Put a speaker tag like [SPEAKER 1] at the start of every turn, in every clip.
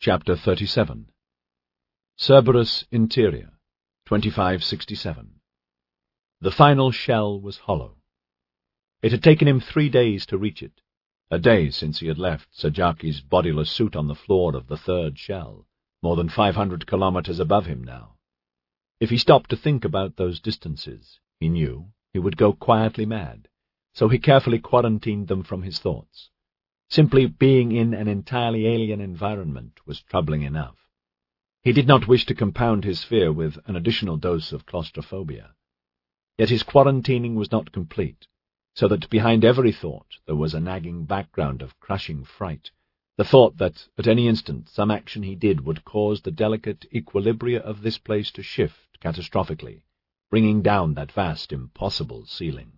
[SPEAKER 1] Chapter 37. Cerberus Interior, 2567. The final shell was hollow. It had taken him 3 days to reach it, a day since he had left Sajaki's bodiless suit on the floor of the third shell, more than 500 kilometers above him now. If he stopped to think about those distances, he knew he would go quietly mad, so he carefully quarantined them from his thoughts. Simply being in an entirely alien environment was troubling enough. He did not wish to compound his fear with an additional dose of claustrophobia. Yet his quarantining was not complete, so that behind every thought there was a nagging background of crushing fright, the thought that at any instant some action he did would cause the delicate equilibria of this place to shift catastrophically, bringing down that vast, impossible ceiling.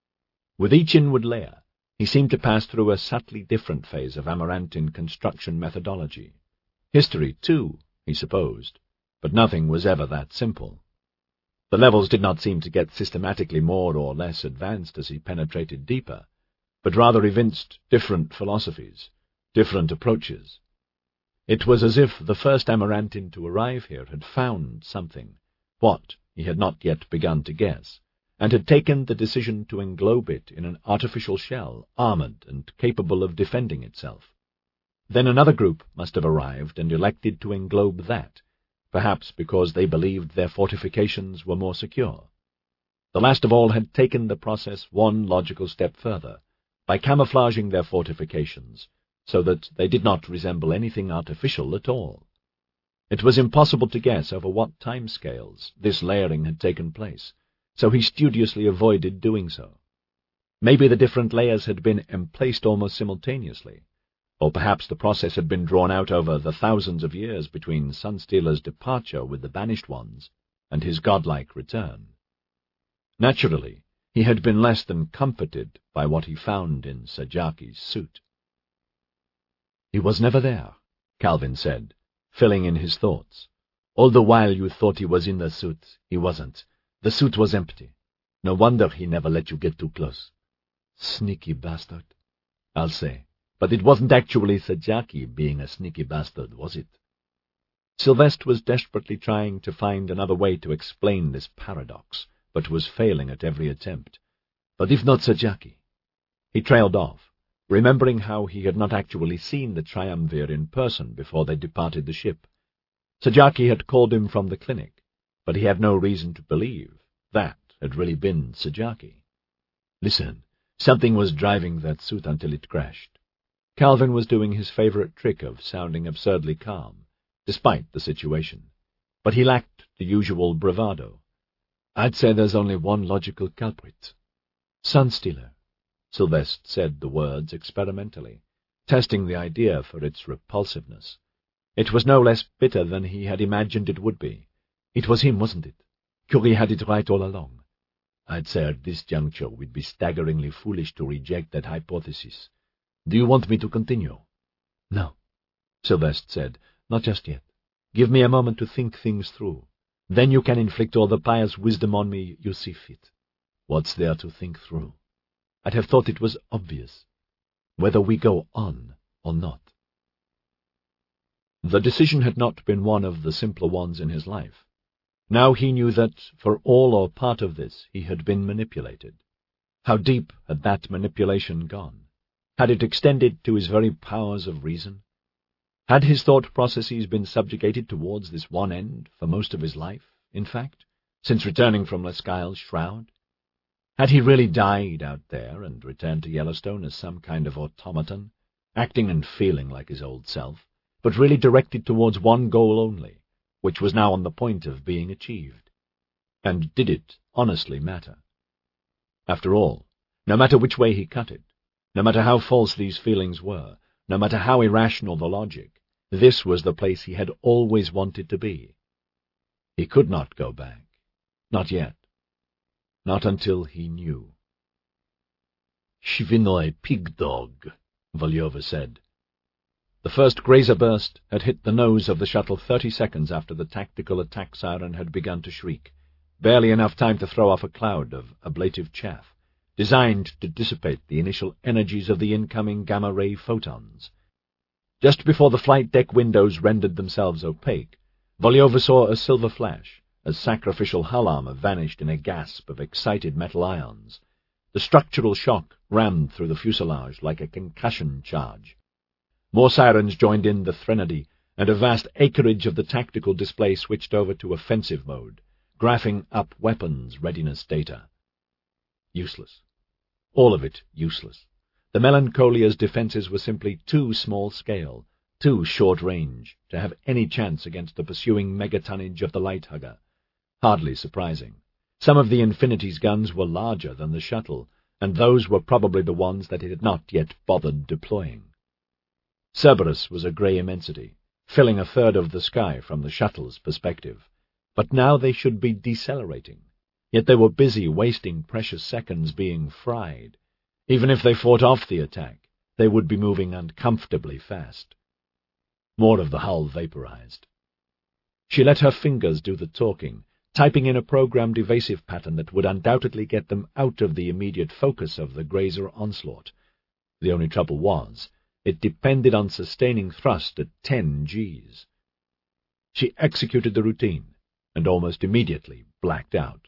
[SPEAKER 1] With each inward layer, he seemed to pass through a subtly different phase of Amarantine construction methodology. History, too, he supposed, but nothing was ever that simple. The levels did not seem to get systematically more or less advanced as he penetrated deeper, but rather evinced different philosophies, different approaches. It was as if the first Amarantine to arrive here had found something, what he had not yet begun to guess, and had taken the decision to englobe it in an artificial shell, armored and capable of defending itself. Then another group must have arrived and elected to englobe that, perhaps because they believed their fortifications were more secure. The last of all had taken the process one logical step further, by camouflaging their fortifications, so that they did not resemble anything artificial at all. It was impossible to guess over what timescales this layering had taken place, so he studiously avoided doing so. Maybe the different layers had been emplaced almost simultaneously, or perhaps the process had been drawn out over the thousands of years between Sunstealer's departure with the Banished Ones and his godlike return. Naturally, he had been less than comforted by what he found in Sajaki's suit. "He was never there," Calvin said, filling in his thoughts. "All the while you thought he was in the suit, he wasn't. The suit was empty. No wonder he never let you get too close." "Sneaky bastard," I'll say. "But it wasn't actually Sajaki being a sneaky bastard, was it?" Sylvestre was desperately trying to find another way to explain this paradox, but was failing at every attempt. "But if not Sajaki—" He trailed off, remembering how he had not actually seen the Triumvir in person before they departed the ship. Sajaki had called him from the clinic, but he had no reason to believe that had really been Sajaki. Listen, something was driving that suit until it crashed. Calvin was doing his favorite trick of sounding absurdly calm, despite the situation, but he lacked the usual bravado. "I'd say there's only one logical culprit." "Sunstealer," Sylvestre said the words experimentally, testing the idea for its repulsiveness. It was no less bitter than he had imagined it would be. It was him, wasn't it? Curie had it right all along. I'd say at this juncture we'd be staggeringly foolish to reject that hypothesis. Do you want me to continue?" "No," Sylvestre said, "not just yet. Give me a moment to think things through. Then you can inflict all the pious wisdom on me you see fit." "What's there to think through?" "I'd have thought it was obvious. Whether we go on or not." The decision had not been one of the simpler ones in his life. Now he knew that, for all or part of this, he had been manipulated. How deep had that manipulation gone? Had it extended to his very powers of reason? Had his thought processes been subjugated towards this one end for most of his life, in fact, since returning from Leskyle's shroud? Had he really died out there and returned to Yellowstone as some kind of automaton, acting and feeling like his old self, but really directed towards one goal only, which was now on the point of being achieved? And did it honestly matter? After all, no matter which way he cut it, no matter how false these feelings were, no matter how irrational the logic, this was the place he had always wanted to be. He could not go back. Not yet. Not until he knew. "Shvinoi, pig dog," Volyova said. The first grazer burst had hit the nose of the shuttle 30 seconds after the tactical attack siren had begun to shriek, barely enough time to throw off a cloud of ablative chaff, designed to dissipate the initial energies of the incoming gamma-ray photons. Just before the flight deck windows rendered themselves opaque, Volyova saw a silver flash as sacrificial hull armor vanished in a gasp of excited metal ions. The structural shock rammed through the fuselage like a concussion charge. More sirens joined in the threnody, and a vast acreage of the tactical display switched over to offensive mode, graphing up weapons readiness data. Useless. All of it useless. The Melancolia's defenses were simply too small-scale, too short-range, to have any chance against the pursuing megatonnage of the light-hugger. Hardly surprising. Some of the Infinity's guns were larger than the shuttle, and those were probably the ones that it had not yet bothered deploying. Cerberus was a grey immensity, filling a third of the sky from the shuttle's perspective. But now they should be decelerating. Yet they were busy wasting precious seconds being fried. Even if they fought off the attack, they would be moving uncomfortably fast. More of the hull vaporized. She let her fingers do the talking, typing in a programmed evasive pattern that would undoubtedly get them out of the immediate focus of the grazer onslaught. The only trouble was, it depended on sustaining thrust at 10 Gs. She executed the routine, and almost immediately blacked out.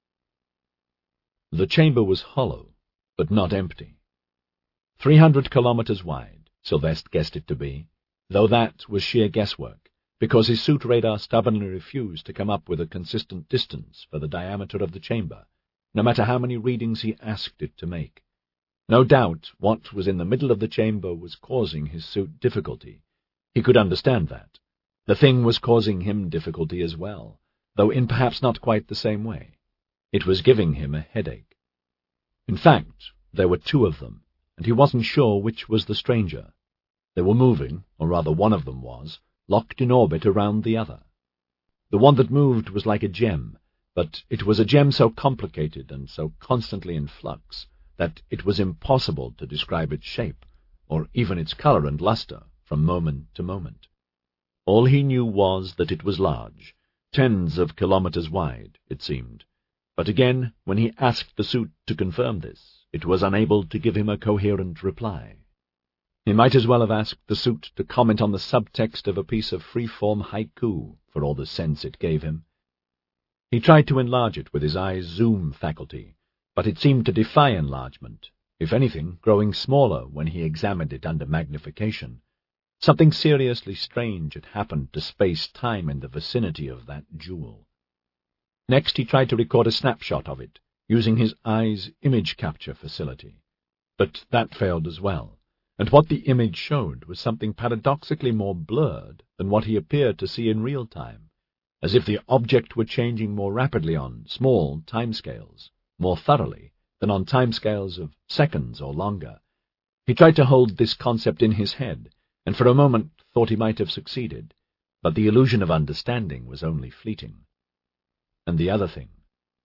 [SPEAKER 1] The chamber was hollow, but not empty. 300 kilometers wide, Sylvestre guessed it to be, though that was sheer guesswork, because his suit radar stubbornly refused to come up with a consistent distance for the diameter of the chamber, no matter how many readings he asked it to make. No doubt what was in the middle of the chamber was causing his suit difficulty. He could understand that. The thing was causing him difficulty as well, though in perhaps not quite the same way. It was giving him a headache. In fact, there were two of them, and he wasn't sure which was the stranger. They were moving, or rather one of them was, locked in orbit around the other. The one that moved was like a gem, but it was a gem so complicated and so constantly in flux that it was impossible to describe its shape, or even its color and luster, from moment to moment. All he knew was that it was large, tens of kilometers wide, it seemed. But again, when he asked the suit to confirm this, it was unable to give him a coherent reply. He might as well have asked the suit to comment on the subtext of a piece of free-form haiku, for all the sense it gave him. He tried to enlarge it with his eye's zoom faculty, but it seemed to defy enlargement, if anything, growing smaller when he examined it under magnification. Something seriously strange had happened to space-time in the vicinity of that jewel. Next he tried to record a snapshot of it, using his eye's image capture facility. But that failed as well, and what the image showed was something paradoxically more blurred than what he appeared to see in real time, as if the object were changing more rapidly on small timescales, more thoroughly than on timescales of seconds or longer. He tried to hold this concept in his head, and for a moment thought he might have succeeded, but the illusion of understanding was only fleeting. And the other thing,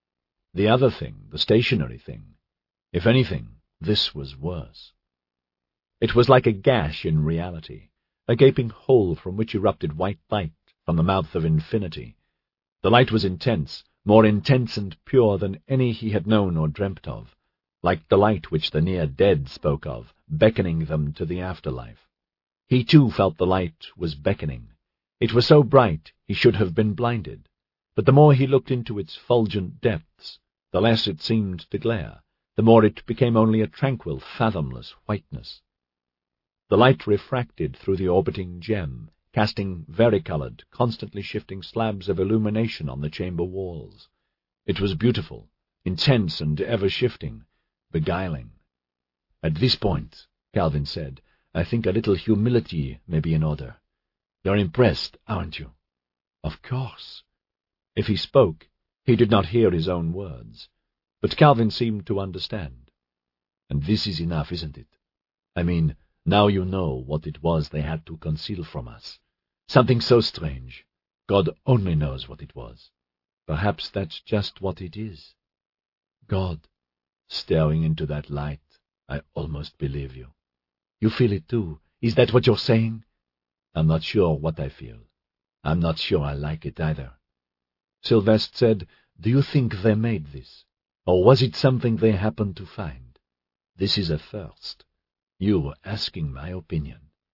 [SPEAKER 1] the stationary thing, if anything, this was worse. It was like a gash in reality, a gaping hole from which erupted white light from the mouth of infinity. The light was intense, more intense and pure than any he had known or dreamt of, like the light which the near-dead spoke of, beckoning them to the afterlife. He too felt the light was beckoning. It was so bright he should have been blinded, but the more he looked into its fulgent depths, the less it seemed to glare, the more it became only a tranquil, fathomless whiteness. The light refracted through the orbiting gem, casting varicolored, constantly shifting slabs of illumination on the chamber walls. It was beautiful, intense and ever-shifting, beguiling. "At this point," Calvin said, "I think a little humility may be in order. You're impressed, aren't you?" "Of course." If he spoke, he did not hear his own words, but Calvin seemed to understand. "And this is enough, isn't it? I mean, now you know what it was they had to conceal from us. Something so strange. God only knows what it was. Perhaps that's just what it is. God, staring into that light, I almost believe you. You feel it too. Is that what you're saying?" "I'm not sure what I feel. I'm not sure I like it either." Sylvestre said, "Do you think they made this? Or was it something they happened to find? This is a first. You were asking my opinion."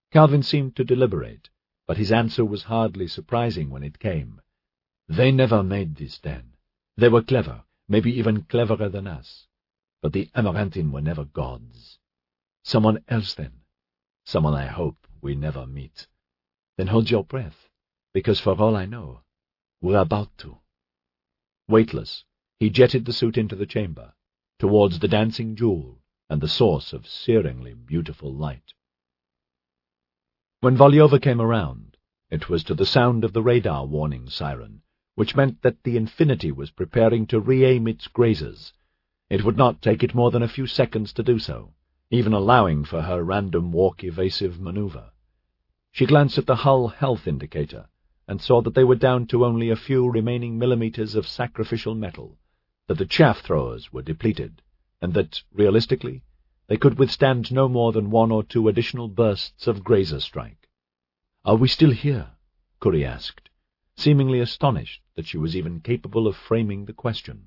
[SPEAKER 1] Calvin seemed to deliberate, but his answer was hardly surprising when it came. They never made this then. They were clever, maybe even cleverer than us. But the Amaranthine were never gods. Someone else then. Someone I hope we never meet. Then hold your breath, because for all I know, we're about to. Weightless, he jetted the suit into the chamber, towards the dancing jewel and the source of searingly beautiful light. When Volyova came around, it was to the sound of the radar warning siren, which meant that the Infinity was preparing to re-aim its grazers. It would not take it more than a few seconds to do so, even allowing for her random walk-evasive maneuver. She glanced at the hull health indicator and saw that they were down to only a few remaining millimeters of sacrificial metal, that the chaff throwers were depleted, and that, realistically, they could withstand no more than 1 or 2 additional bursts of grazer strike. "Are we still here?" Curie asked, seemingly astonished that she was even capable of framing the question.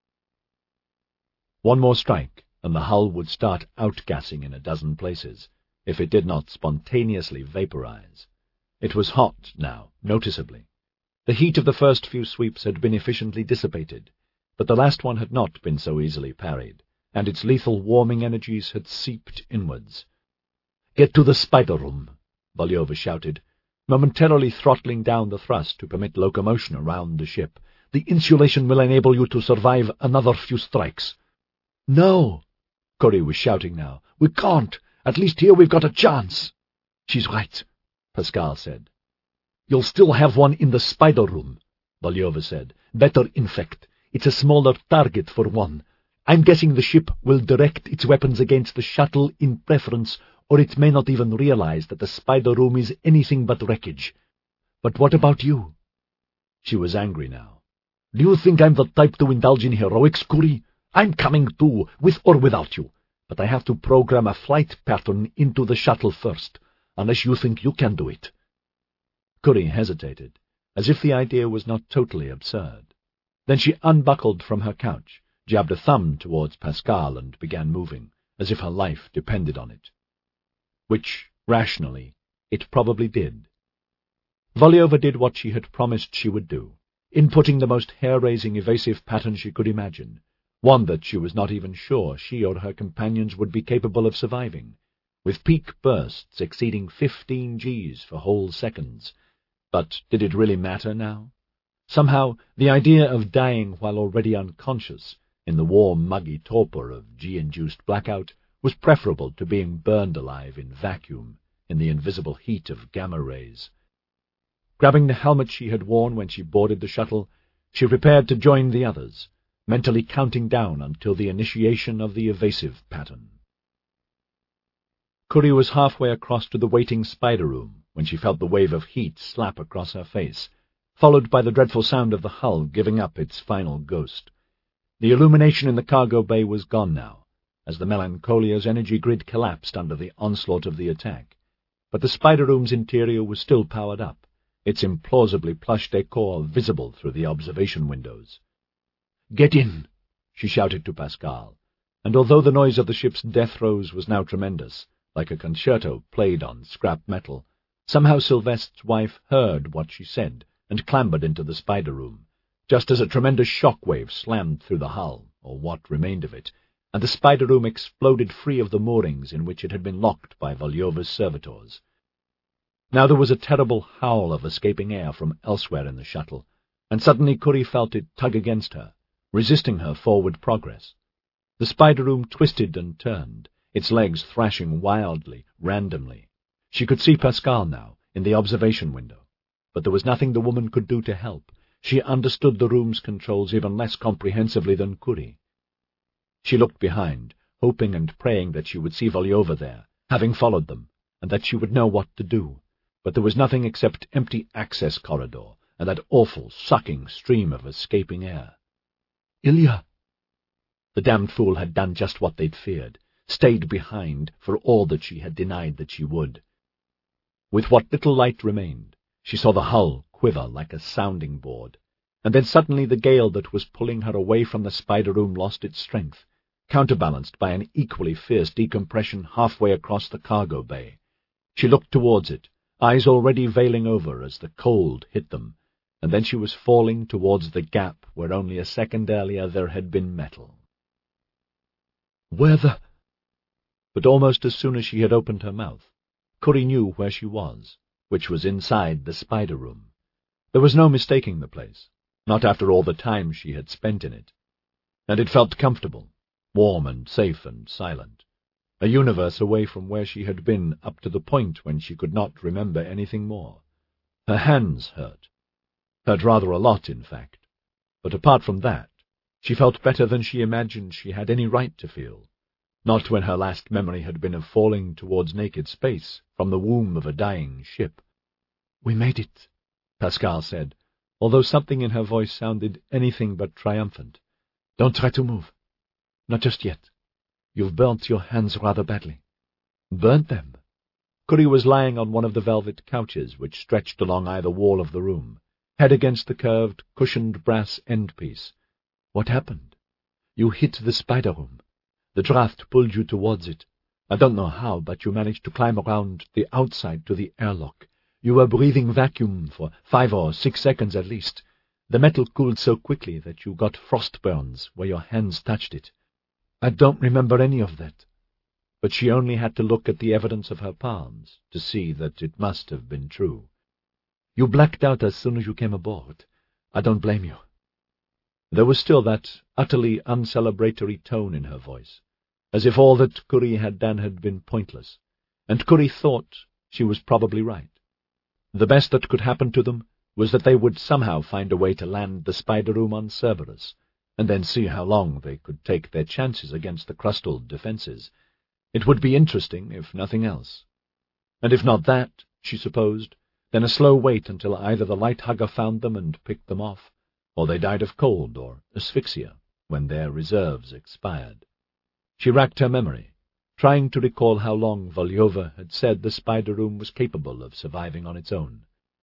[SPEAKER 1] One more strike, and the hull would start outgassing in a dozen places, if it did not spontaneously vaporize. It was hot now, noticeably. The heat of the first few sweeps had been efficiently dissipated, but the last one had not been so easily parried, and its lethal warming energies had seeped inwards. "Get to the spider room," Volyova shouted, momentarily throttling down the thrust to permit locomotion around the ship. "The insulation will enable you to survive another few strikes." "No!" Curie was shouting now. "We can't! At least here we've got a chance!" "She's right," Pascal said. "You'll still have one in the spider room," Volyova said. "Better, in fact. It's a smaller target for one. I'm guessing the ship will direct its weapons against the shuttle in preference, or it may not even realize that the spider room is anything but wreckage. But what about you?" She was angry now. "Do you think I'm the type to indulge in heroics, Curie? I'm coming too, with or without you. But I have to program a flight pattern into the shuttle first, unless you think you can do it." Curie hesitated, as if the idea was not totally absurd. Then she unbuckled from her couch, jabbed a thumb towards Pascal, and began moving, as if her life depended on it. Which, rationally, it probably did. Volyova did what she had promised she would do, inputting the most hair-raising evasive pattern she could imagine, one that she was not even sure she or her companions would be capable of surviving, with peak bursts exceeding 15 Gs for whole seconds. But did it really matter now? Somehow, the idea of dying while already unconscious, in the warm, muggy torpor of G-induced blackout, was preferable to being burned alive in vacuum, in the invisible heat of gamma rays. Grabbing the helmet she had worn when she boarded the shuttle, she prepared to join the others, mentally counting down until the initiation of the evasive pattern. Curie was halfway across to the waiting spider room when she felt the wave of heat slap across her face, followed by the dreadful sound of the hull giving up its final ghost. The illumination in the cargo bay was gone now, as the Melancholia's energy grid collapsed under the onslaught of the attack, but the spider room's interior was still powered up, its implausibly plush decor visible through the observation windows. "Get in!" she shouted to Pascal, and although the noise of the ship's death throes was now tremendous, like a concerto played on scrap metal, somehow Sylveste's wife heard what she said and clambered into the spider room, just as a tremendous shock wave slammed through the hull, or what remained of it, and the spider room exploded free of the moorings in which it had been locked by Volyova's servitors. Now there was a terrible howl of escaping air from elsewhere in the shuttle, and suddenly Curie felt it tug against her, resisting her forward progress. The spider room twisted and turned, its legs thrashing wildly, randomly. She could see Pascal now, in the observation window, but there was nothing the woman could do to help. She understood the room's controls even less comprehensively than Curie. She looked behind, hoping and praying that she would see Volyova there, having followed them, and that she would know what to do, but there was nothing except empty access corridor and that awful, sucking stream of escaping air. "Ilya!" The damned fool had done just what they'd feared, stayed behind for all that she had denied that she would. With what little light remained, she saw the hull quiver like a sounding board, and then suddenly the gale that was pulling her away from the spider room lost its strength, counterbalanced by an equally fierce decompression halfway across the cargo bay. She looked towards it, eyes already veiling over as the cold hit them, and then she was falling towards the gap where only a second earlier there had been metal. "Where the—" But almost as soon as she had opened her mouth, Curry knew where she was, which was inside the spider room. There was no mistaking the place, not after all the time she had spent in it. And it felt comfortable, warm and safe and silent, a universe away from where she had been up to the point when she could not remember anything more. Her hands hurt rather a lot, in fact, but apart from that, she felt better than she imagined she had any right to feel, not when her last memory had been of falling towards naked space from the womb of a dying ship. "We made it," Pascal said, although something in her voice sounded anything but triumphant. "Don't try to move. Not just yet. You've burnt your hands rather badly." "Burnt them?" Curry was lying on one of the velvet couches which stretched along either wall of the room, head against the curved, cushioned brass end-piece. "What happened? You hit the spider room. The draft pulled you towards it. I don't know how, but you managed to climb around the outside to the airlock. You were breathing vacuum for 5 or 6 seconds at least. The metal cooled so quickly that you got frost burns where your hands touched it. I don't remember any of that." But she only had to look at the evidence of her palms to see that it must have been true. "You blacked out as soon as you came aboard. I don't blame you." There was still that utterly uncelebratory tone in her voice, as if all that Curry had done had been pointless, and Curry thought she was probably right. The best that could happen to them was that they would somehow find a way to land the spider room on Cerberus, and then see how long they could take their chances against the crustal defenses. It would be interesting, if nothing else. And if not that, she supposed, then a slow wait until either the light hugger found them and picked them off, or they died of cold or asphyxia when their reserves expired. She racked her memory, trying to recall how long Volyova had said the spider room was capable of surviving on its own.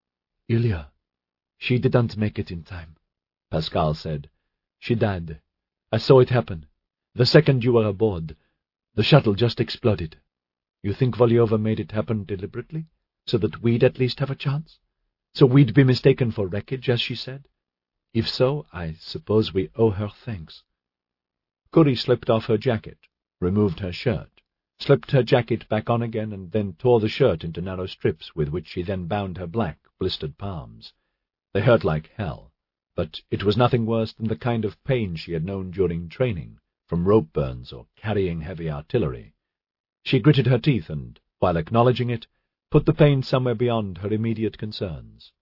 [SPEAKER 1] "Ilya, she didn't make it in time," Pascal said. "She died. I saw it happen. The second you were aboard, the shuttle just exploded. You think Volyova made it happen deliberately, so that we'd at least have a chance? So we'd be mistaken for wreckage, as she said? If so, I suppose we owe her thanks." Curry slipped off her jacket, removed her shirt, slipped her jacket back on again, and then tore the shirt into narrow strips with which she then bound her black, blistered palms. They hurt like hell, but it was nothing worse than the kind of pain she had known during training, from rope burns or carrying heavy artillery. She gritted her teeth and, while acknowledging it, put the pain somewhere beyond her immediate concerns,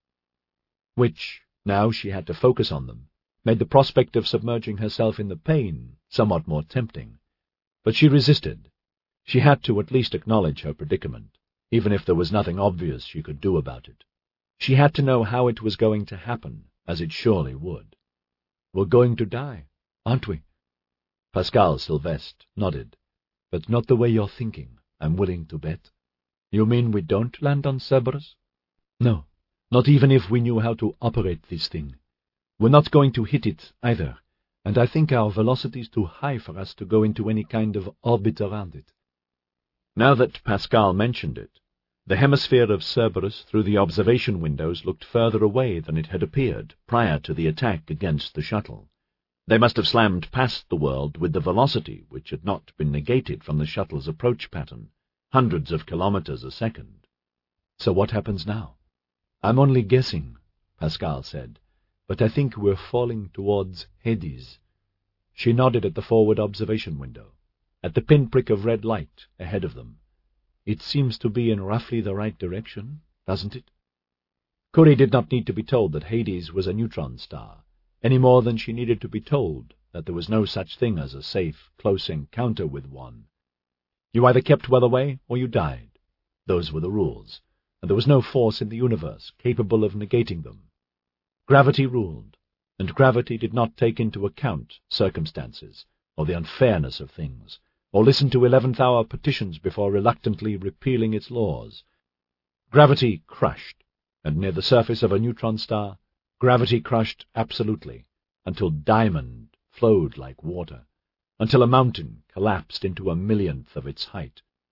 [SPEAKER 1] which, now she had to focus on them, made the prospect of submerging herself in the pain somewhat more tempting. But she resisted. She had to at least acknowledge her predicament, even if there was nothing obvious she could do about it. She had to know how it was going to happen, as it surely would. "We're going to die, aren't we?" Pascal Sylvestre nodded. "But not the way you're thinking, I'm willing to bet." "You mean we don't land on Cerberus?" "No, not even if we knew how to operate this thing. We're not going to hit it, either, and I think our velocity's too high for us to go into any kind of orbit around it." Now that Pascal mentioned it, the hemisphere of Cerberus through the observation windows looked further away than it had appeared prior to the attack against the shuttle. They must have slammed past the world with the velocity which had not been negated from the shuttle's approach pattern, hundreds of kilometers a second. "So what happens now?" "I'm only guessing," Pascal said, "but I think we're falling towards Hades." She nodded at the forward observation window, at the pinprick of red light ahead of them. "It seems to be in roughly the right direction, doesn't it?" Curry did not need to be told that Hades was a neutron star, any more than she needed to be told that there was no such thing as a safe, close encounter with one. You either kept well away or you died. Those were the rules, and there was no force in the universe capable of negating them. Gravity ruled, and gravity did not take into account circumstances or the unfairness of things, or listen to 11th-hour petitions before reluctantly repealing its laws. Gravity crushed, and near the surface of a neutron star, gravity crushed absolutely, until diamond flowed like water, until a mountain collapsed into a millionth of its height.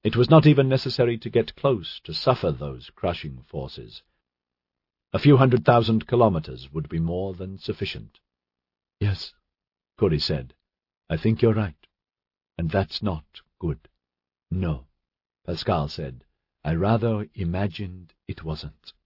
[SPEAKER 1] It was not even necessary to get close to suffer those crushing forces. A few 100,000 kilometers would be more than sufficient. Yes, Corey said. I think you're right. And that's not good. No, Pascal said. I rather imagined it wasn't.